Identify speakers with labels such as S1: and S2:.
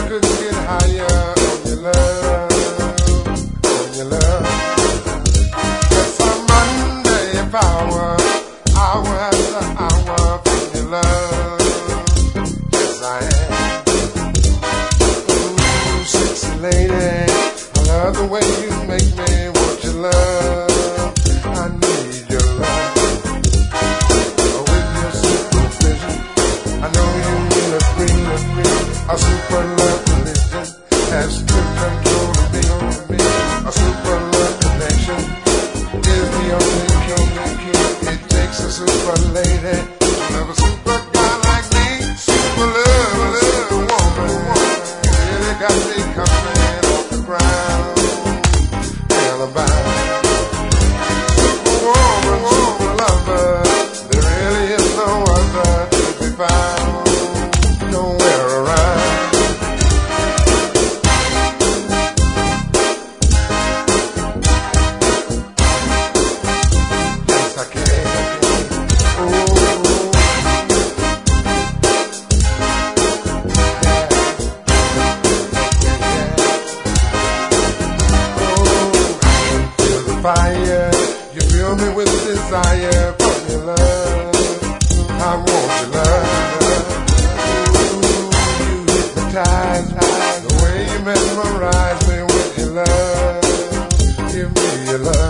S1: couldn't get higher on your love, on your love. Yes, I'm under your power, hour after hour from your love. Yes, I am. Ooh, sexy lady, I love the way you make me want your love. I need your love. With your supervision, I know you will agree. A super love religion has strict control of me. A super love connection is the only key. It takes a super lady to love a super guy like me. Super love woman. You really got me coming off the ground. Hellbound. Super lover. There really is no other to be found. Nowhere around. Yes, I can. Oh, feel the fire. You fill me with desire from your love. I want your love. Ooh, you hypnotize me. The way you mesmerize me with your love. Give me your love.